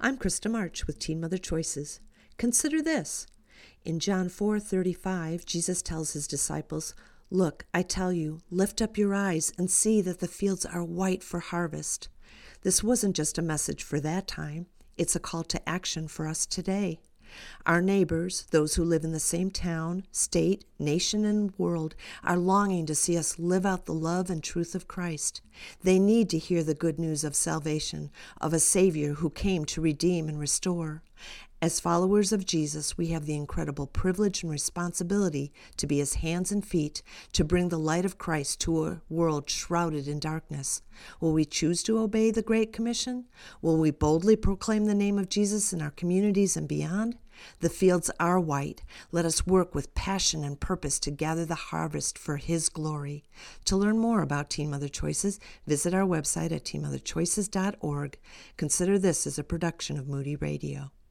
I'm Krista March with Teen Mother Choices. Consider this. In John 4:35, Jesus tells his disciples, "Look, I tell you, lift up your eyes and see that the fields are white for harvest." This wasn't just a message for that time. It's a call to action for us today. Our neighbors, those who live in the same town, state, nation, and world, are longing to see us live out the love and truth of Christ. They need to hear the good news of salvation, of a Savior who came to redeem and restore. As followers of Jesus, we have the incredible privilege and responsibility to be his hands and feet, to bring the light of Christ to a world shrouded in darkness. Will we choose to obey the Great Commission? Will we boldly proclaim the name of Jesus in our communities and beyond? The fields are white. Let us work with passion and purpose to gather the harvest for his glory. To learn more about Teen Mother Choices, visit our website at teenmotherchoices.org. Consider this as a production of Moody Radio.